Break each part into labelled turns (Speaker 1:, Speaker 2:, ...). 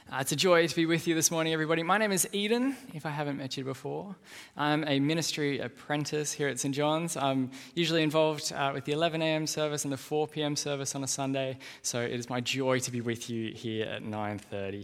Speaker 1: It's a joy to be with you this morning, everybody. My name is Eden, if I haven't met you before. I'm a ministry apprentice here at St. John's. I'm usually involved with the 11 a.m. service and the 4 p.m. service on a Sunday, so it is my joy to be with you here at 9:30.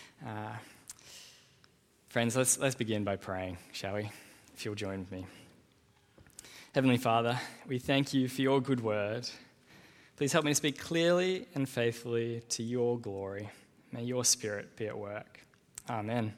Speaker 1: Friends, let's begin by praying, shall we? If you'll join with me. Heavenly Father, we thank you for your good word. Please help me to speak clearly and faithfully to your glory. May your Spirit be at work. Amen.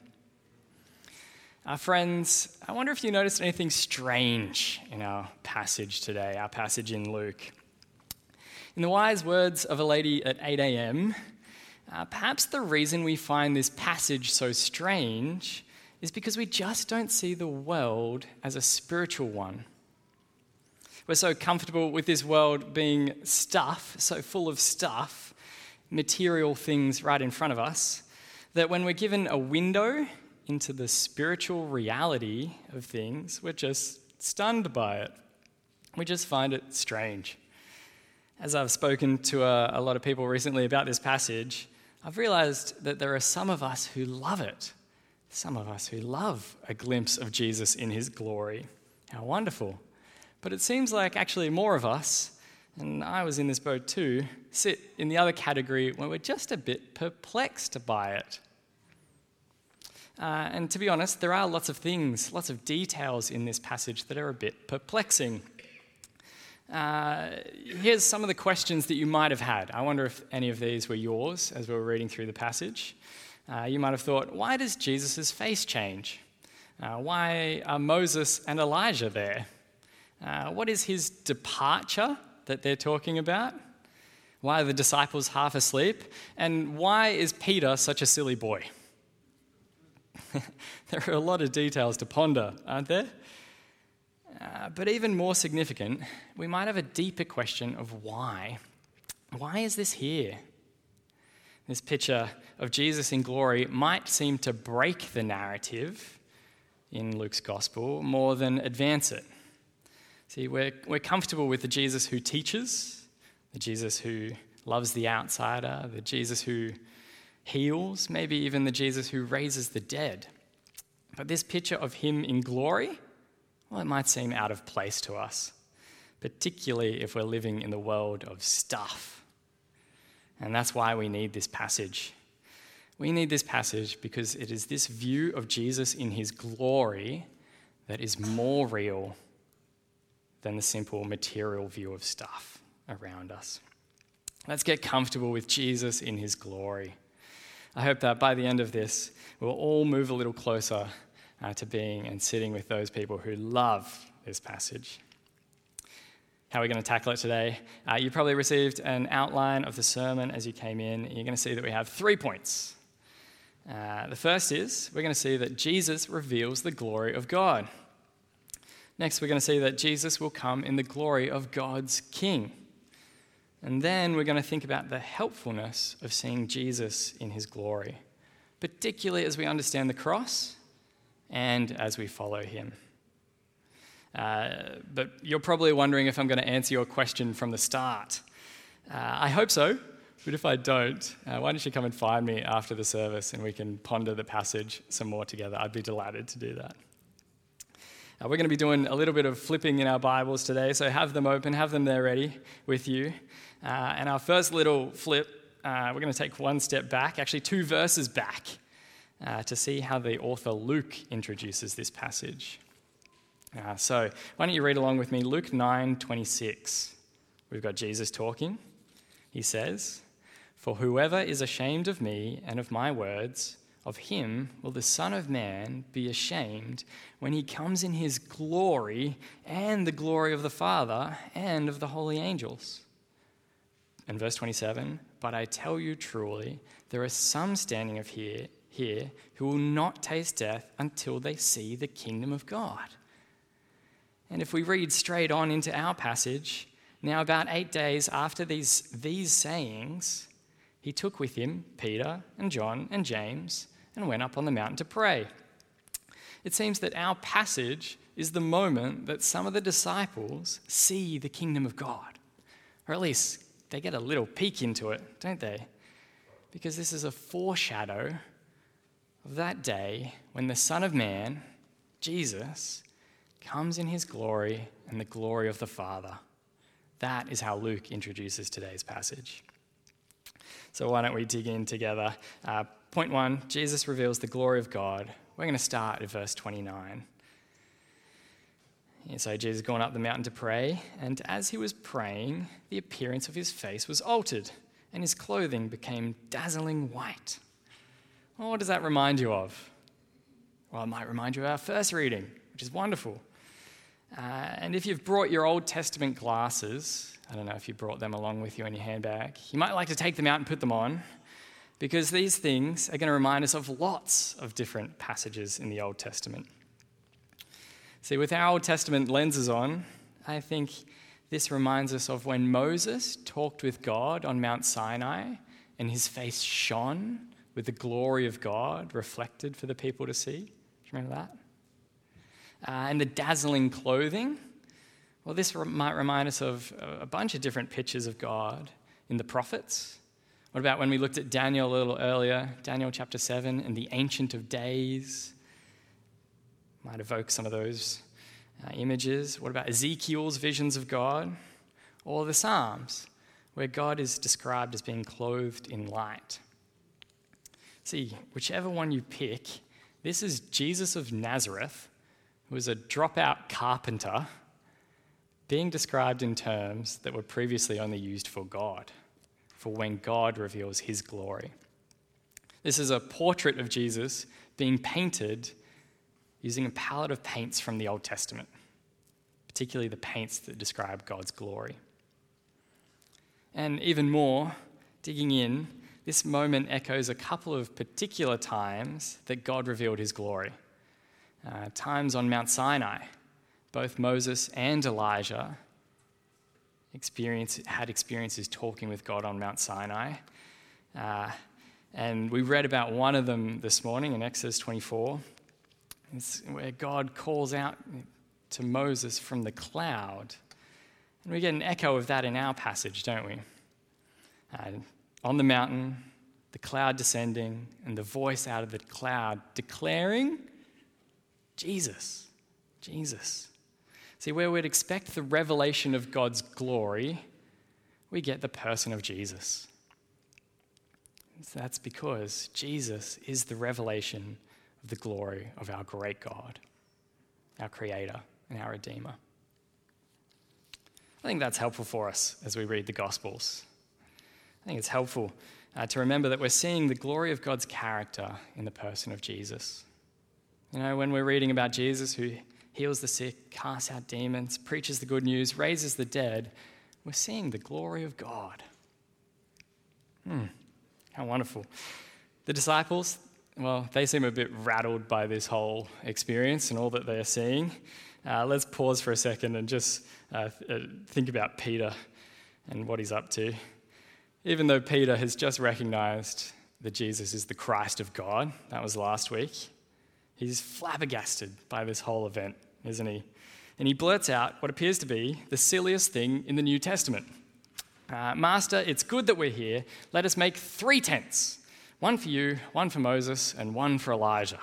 Speaker 1: Friends, I wonder if you noticed anything strange in our passage today, our passage in Luke. In the wise words of a lady at 8 a.m., perhaps the reason we find this passage so strange is because we just don't see the world as a spiritual one. We're so comfortable with this world being stuff, so full of stuff, material things right in front of us, that when we're given a window into the spiritual reality of things, we're just stunned by it. We just find it strange. As I've spoken to a lot of people recently about this passage, I've realized that there are some of us who love it. Some of us who love a glimpse of Jesus in his glory. How wonderful. But it seems like actually more of us, and I was in this boat too, sit in the other category where we're just a bit perplexed by it. And to be honest, there are lots of things, lots of details in this passage that are a bit perplexing. Here's some of the questions that you might have had. I wonder if any of these were yours as we were reading through the passage. You might have thought, why does Jesus' face change? Why are Moses and Elijah there? What is his departure that they're talking about? Why are the disciples half asleep? And why is Peter such a silly boy? There are a lot of details to ponder, aren't there? But even more significant, we might have a deeper question of why. Why is this here? This picture of Jesus in glory might seem to break the narrative in Luke's gospel more than advance it. See, we're comfortable with the Jesus who teaches, the Jesus who loves the outsider, the Jesus who heals, maybe even the Jesus who raises the dead. But this picture of him in glory, well, it might seem out of place to us, particularly if we're living in the world of stuff. And that's why we need this passage. We need this passage because it is this view of Jesus in his glory that is more real than the simple material view of stuff around us. Let's get comfortable with Jesus in his glory. I hope that by the end of this, we'll all move a little closer to being and sitting with those people who love this passage. How are we going to tackle it today? You probably received an outline of the sermon as you came in. You're going to see that we have 3 points. The first is we're going to see that Jesus reveals the glory of God. Next, we're going to see that Jesus will come in the glory of God's King. And then we're going to think about the helpfulness of seeing Jesus in his glory, particularly as we understand the cross and as we follow him. But you're probably wondering if I'm going to answer your question from the start. I hope so, but if I don't, why don't you come and find me after the service and we can ponder the passage some more together. I'd be delighted to do that. We're going to be doing a little bit of flipping in our Bibles today, so have them open, have them there ready with you. And our first little flip, we're going to take one step back, actually 2 verses back, to see how the author Luke introduces this passage. So why don't you read along with me, Luke 9:26. We've got Jesus talking. He says, "For whoever is ashamed of me and of my words, of him will the Son of Man be ashamed when he comes in his glory and the glory of the Father and of the holy angels." And verse 27, "But I tell you truly, there are some standing here who will not taste death until they see the kingdom of God." And if we read straight on into our passage, now about 8 days after these sayings, he took with him Peter and John and James and went up on the mountain to pray. It seems that our passage is the moment that some of the disciples see the kingdom of God. Or at least they get a little peek into it, don't they? Because this is a foreshadow of that day when the Son of Man, Jesus, comes in his glory and the glory of the Father. That is how Luke introduces today's passage. So why don't we dig in together? Point 1, Jesus reveals the glory of God. We're going to start at verse 29. And so Jesus going up the mountain to pray, and as he was praying, the appearance of his face was altered, and his clothing became dazzling white. Well, what does that remind you of? Well, it might remind you of our first reading, which is wonderful. And if you've brought your Old Testament glasses, I don't know if you brought them along with you in your handbag, you might like to take them out and put them on, because these things are going to remind us of lots of different passages in the Old Testament. See, with our Old Testament lenses on, I think this reminds us of when Moses talked with God on Mount Sinai and his face shone with the glory of God reflected for the people to see. Do you remember that? And the dazzling clothing. Well, this might remind us of a bunch of different pictures of God in the prophets. What about when we looked at Daniel a little earlier, Daniel chapter 7, and the Ancient of Days? Might evoke some of those images. What about Ezekiel's visions of God? Or the Psalms, where God is described as being clothed in light. See, whichever one you pick, this is Jesus of Nazareth, who was a dropout carpenter, being described in terms that were previously only used for God, for when God reveals his glory. This is a portrait of Jesus being painted using a palette of paints from the Old Testament, particularly the paints that describe God's glory. And even more, digging in, this moment echoes a couple of particular times that God revealed his glory. Times on Mount Sinai, both Moses and Elijah had experiences talking with God on Mount Sinai. And we read about one of them this morning in Exodus 24. It's where God calls out to Moses from the cloud. And we get an echo of that in our passage, don't we? On the mountain, the cloud descending, and the voice out of the cloud declaring, Jesus, Jesus. See, where we'd expect the revelation of God's glory, we get the person of Jesus. So that's because Jesus is the revelation of the glory of our great God, our Creator and our Redeemer. I think that's helpful for us as we read the Gospels. I think it's helpful to remember that we're seeing the glory of God's character in the person of Jesus. You know, when we're reading about Jesus who heals the sick, casts out demons, preaches the good news, raises the dead, we're seeing the glory of God. How wonderful. The disciples, well, they seem a bit rattled by this whole experience and all that they're seeing. Let's pause for a second and just think about Peter and what he's up to. Even though Peter has just recognized that Jesus is the Christ of God, that was last week, he's flabbergasted by this whole event, isn't he? And he blurts out what appears to be the silliest thing in the New Testament. Master, it's good that we're here. Let us make 3 tents. One for you, one for Moses, and one for Elijah.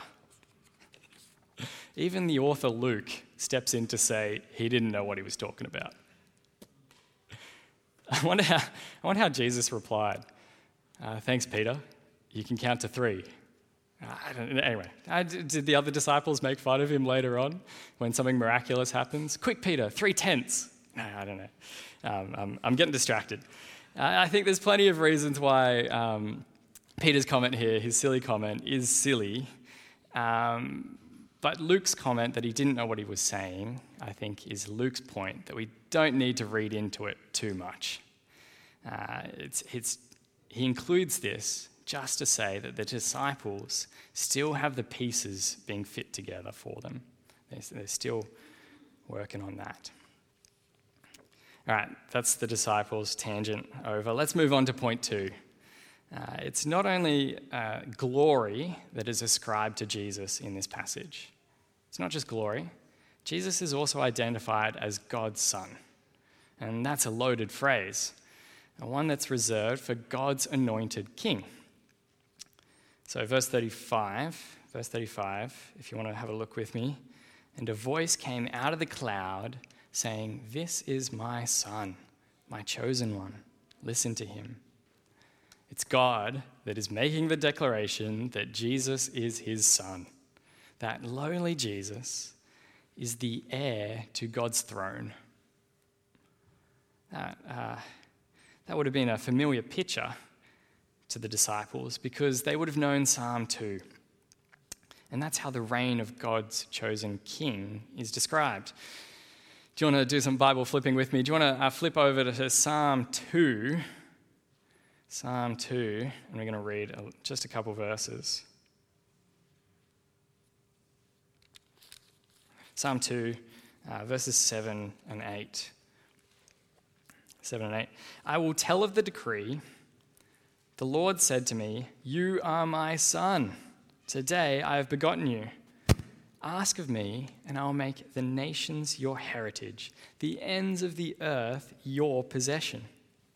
Speaker 1: Even the author Luke steps in to say he didn't know what he was talking about. I wonder how Jesus replied. Thanks, Peter. You can count to 3. Anyway, did the other disciples make fun of him later on when something miraculous happens? Quick, Peter, 3 tents. No, I don't know. I'm getting distracted. I think there's plenty of reasons why Peter's comment here, his silly comment, is silly. But Luke's comment that he didn't know what he was saying, I think, is Luke's point that we don't need to read into it too much. He includes this just to say that the disciples still have the pieces being fit together for them. They're still working on that. All right, that's the disciples' tangent over. Let's move on to point 2. It's not only glory that is ascribed to Jesus in this passage. It's not just glory. Jesus is also identified as God's Son. And that's a loaded phrase, one that's reserved for God's anointed king. So verse 35, if you want to have a look with me. And a voice came out of the cloud saying, "This is my son, my chosen one. Listen to him." It's God that is making the declaration that Jesus is his son. That lowly Jesus is the heir to God's throne. That would have been a familiar picture to the disciples because they would have known Psalm 2. And that's how the reign of God's chosen king is described. Do you want to do some Bible flipping with me? Do you want to flip over to Psalm 2? Psalm 2, and we're going to read just a couple verses. Psalm 2, verses 7 and 8. 7 and 8. I will tell of the decree. The Lord said to me, "You are my son. Today I have begotten you. Ask of me, and I will make the nations your heritage, the ends of the earth your possession."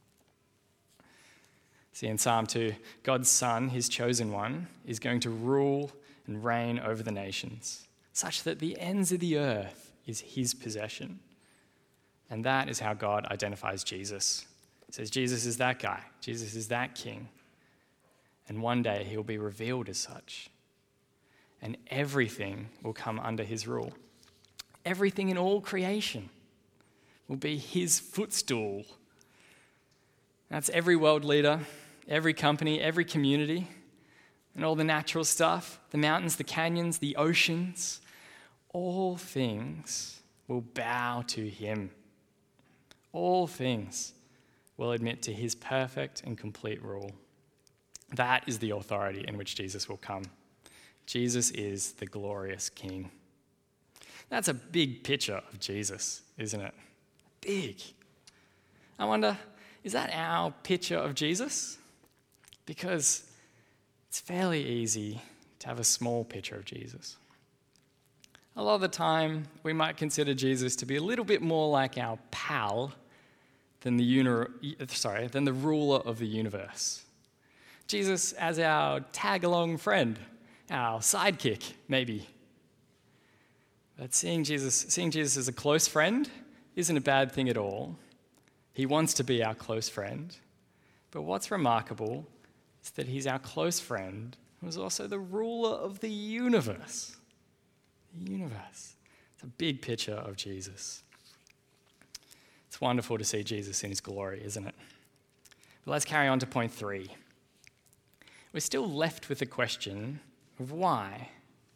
Speaker 1: See, in Psalm 2, God's Son, his chosen one, is going to rule and reign over the nations, such that the ends of the earth is his possession. And that is how God identifies Jesus. He says, Jesus is that guy. Jesus is that king. And one day he'll be revealed as such. And everything will come under his rule. Everything in all creation will be his footstool. That's every world leader, every company, every community, and all the natural stuff, the mountains, the canyons, the oceans. All things will bow to him. All things will admit to his perfect and complete rule. That is the authority in which Jesus will come. Jesus is the glorious King. That's a big picture of Jesus, isn't it? Big. I wonder, is that our picture of Jesus? Because it's fairly easy to have a small picture of Jesus. A lot of the time, we might consider Jesus to be a little bit more like our pal than the ruler of the universe. Jesus as our tag-along friend, our sidekick, maybe. But seeing Jesus as a close friend isn't a bad thing at all. He wants to be our close friend. But what's remarkable is that he's our close friend who is also the ruler of the universe. The universe. It's a big picture of Jesus. It's wonderful to see Jesus in his glory, isn't it? But let's carry on to point 3. We're still left with the question of why.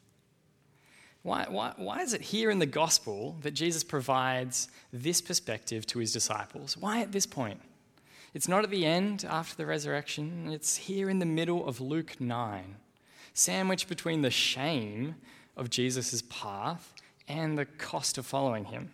Speaker 1: Why is it here in the gospel that Jesus provides this perspective to his disciples? Why at this point? It's not at the end after the resurrection. It's here in the middle of Luke 9, sandwiched between the shame of Jesus' path and the cost of following him.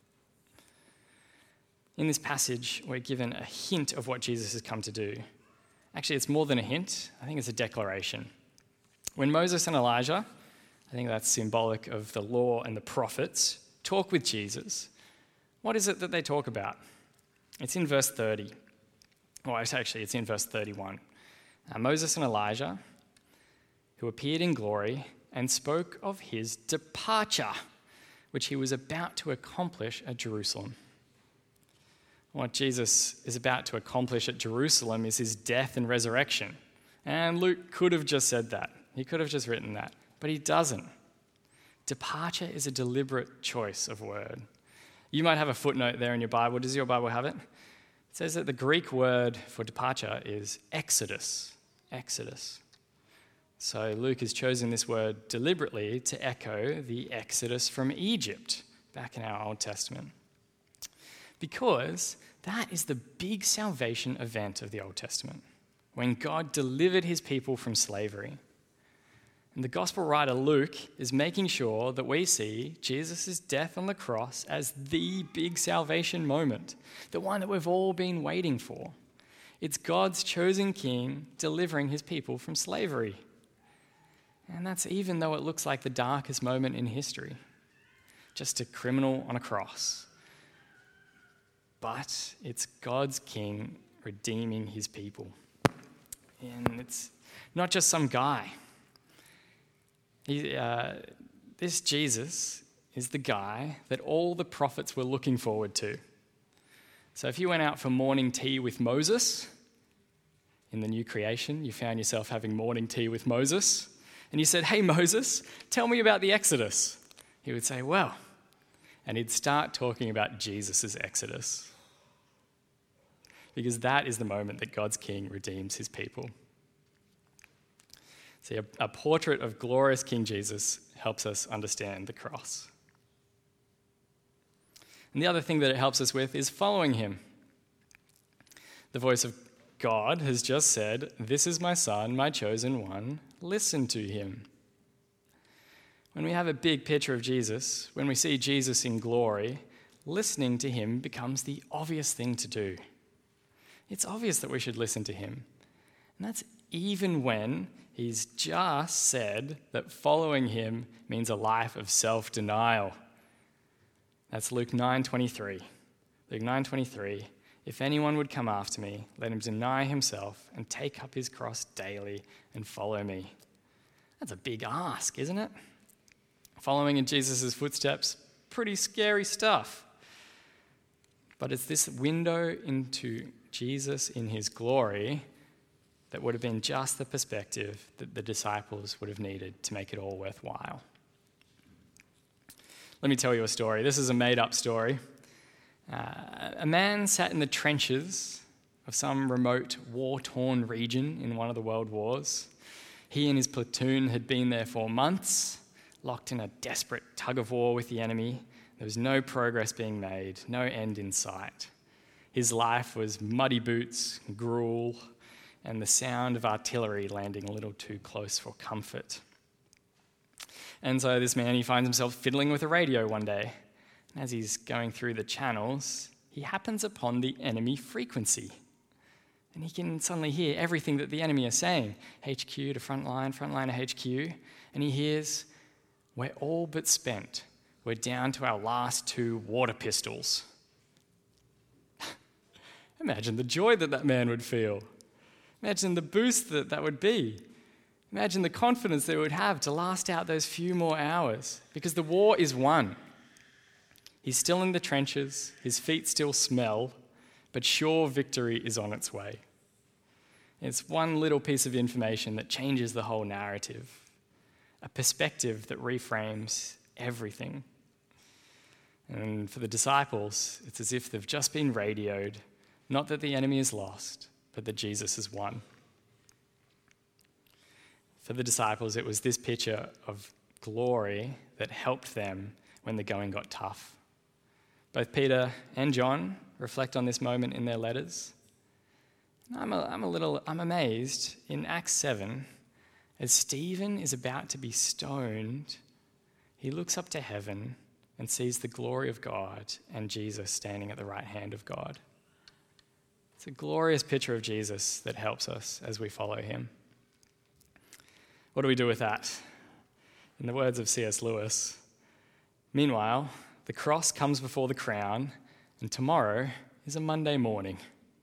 Speaker 1: In this passage, we're given a hint of what Jesus has come to do. Actually, it's more than a hint. I think it's a declaration. When Moses and Elijah, I think that's symbolic of the law and the prophets, talk with Jesus, what is it that they talk about? It's in verse 30. Well, actually, it's in verse 31. Moses and Elijah, who appeared in glory and spoke of his departure, which he was about to accomplish at Jerusalem. What Jesus is about to accomplish at Jerusalem is his death and resurrection. And Luke could have just said that. He could have just written that. But he doesn't. Departure is a deliberate choice of word. You might have a footnote there in your Bible. Does your Bible have it? It says that the Greek word for departure is exodus. Exodus. So Luke has chosen this word deliberately to echo the exodus from Egypt back in our Old Testament. Because that is the big salvation event of the Old Testament, when God delivered his people from slavery. And the gospel writer Luke is making sure that we see Jesus' death on the cross as the big salvation moment, the one that we've all been waiting for. It's God's chosen king delivering his people from slavery. And that's even though it looks like the darkest moment in history, just a criminal on a cross. But it's God's king redeeming his people. And not just some guy. This Jesus is the guy that all the prophets were looking forward to. So if you went out for morning tea with Moses, in the new creation, you found yourself having morning tea with Moses, and you said, "Hey Moses, tell me about the Exodus." He would say, "Well," and he'd start talking about Jesus' Exodus. Because that is the moment that God's King redeems his people. See, a portrait of glorious King Jesus helps us understand the cross. And the other thing that it helps us with is following him. The voice of God has just said, "This is my son, my chosen one. Listen to him." When we have a big picture of Jesus, when we see Jesus in glory, listening to him becomes the obvious thing to do. It's obvious that we should listen to him. And that's even when he's just said that following him means a life of self-denial. That's Luke 9:23. Luke 9:23. "If anyone would come after me, let him deny himself and take up his cross daily and follow me." That's a big ask, isn't it? Following in Jesus' footsteps, pretty scary stuff. But it's this window into Jesus in his glory that would have been just the perspective that the disciples would have needed to make it all worthwhile. Let me tell you a story. This is a made-up story. A man sat in the trenches of some remote war-torn region in one of the world wars. He and his platoon had been there for months, locked in a desperate tug-of-war with the enemy. There was no progress being made, no end in sight. His life was muddy boots, gruel, and the sound of artillery landing a little too close for comfort. And so this man, he finds himself fiddling with a radio one day. And as he's going through the channels, he happens upon the enemy frequency. And he can suddenly hear everything that the enemy is saying. HQ to frontline to HQ. And he hears, "We're all but spent. We're down to our last 2 water pistols." Imagine the joy that man would feel. Imagine the boost that would be. Imagine the confidence that it would have to last out those few more hours, because the war is won. He's still in the trenches, his feet still smell, but sure victory is on its way. It's one little piece of information that changes the whole narrative, a perspective that reframes everything. And for the disciples, it's as if they've just been radioed, not that the enemy is lost, but that Jesus has won. For the disciples, it was this picture of glory that helped them when the going got tough. Both Peter and John reflect on this moment in their letters. I'm amazed in Acts 7, as Stephen is about to be stoned, he looks up to heaven and sees the glory of God and Jesus standing at the right hand of God. It's a glorious picture of Jesus that helps us as we follow him. What do we do with that? In the words of C.S. Lewis, "Meanwhile, the cross comes before the crown, and tomorrow is a Monday morning."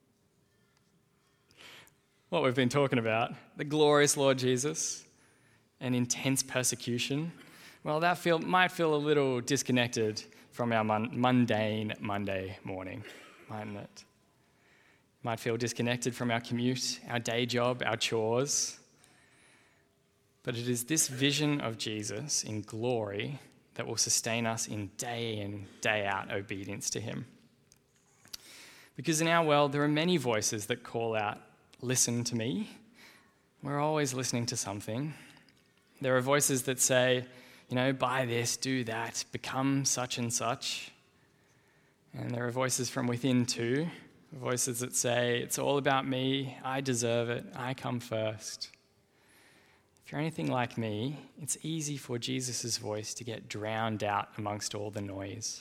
Speaker 1: What we've been talking about, the glorious Lord Jesus and intense persecution, well, that might feel a little disconnected from our mundane Monday morning, mightn't it? Might feel disconnected from our commute, our day job, our chores. But it is this vision of Jesus in glory that will sustain us in day in, day out obedience to him. Because in our world, there are many voices that call out, "Listen to me." We're always listening to something. There are voices that say, buy this, do that, become such and such. And there are voices from within too, voices that say, "It's all about me, I deserve it, I come first." If you're anything like me, it's easy for Jesus' voice to get drowned out amongst all the noise.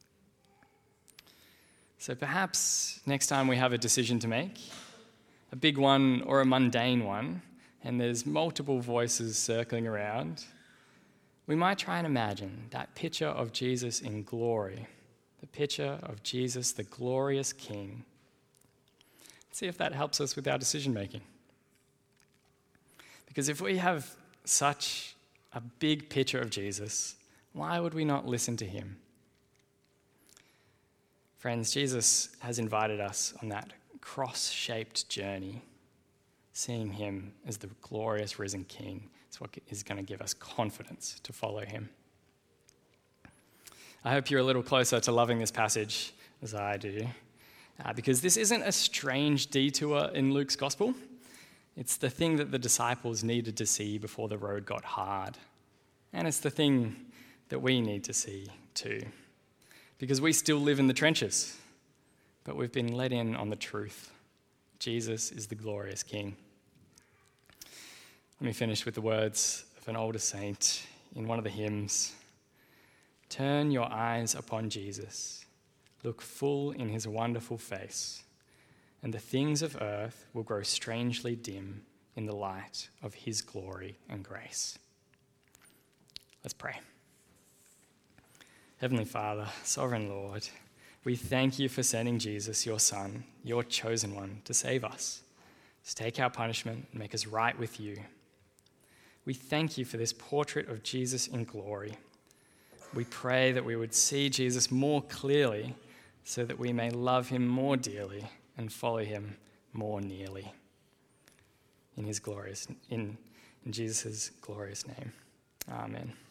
Speaker 1: So perhaps next time we have a decision to make, a big one or a mundane one, and there's multiple voices circling around, we might try and imagine that picture of Jesus in glory, the picture of Jesus, the glorious King. See if that helps us with our decision making. Because if we have such a big picture of Jesus, why would we not listen to him? Friends, Jesus has invited us on that cross-shaped journey. Seeing him as the glorious risen King is what is going to give us confidence to follow him. I hope you're a little closer to loving this passage as I do, because this isn't a strange detour in Luke's gospel. It's the thing that the disciples needed to see before the road got hard. And it's the thing that we need to see too. Because we still live in the trenches, but we've been let in on the truth. Jesus is the glorious King. Let me finish with the words of an older saint in one of the hymns. Turn your eyes upon Jesus. Look full in his wonderful face, and the things of earth will grow strangely dim in the light of his glory and grace. Let's pray. Heavenly Father, Sovereign Lord, we thank you for sending Jesus, your Son, your chosen one, to save us, to take our punishment and make us right with you. We thank you for this portrait of Jesus in glory. We pray that we would see Jesus more clearly so that we may love him more dearly and follow him more nearly. In Jesus' glorious name. Amen.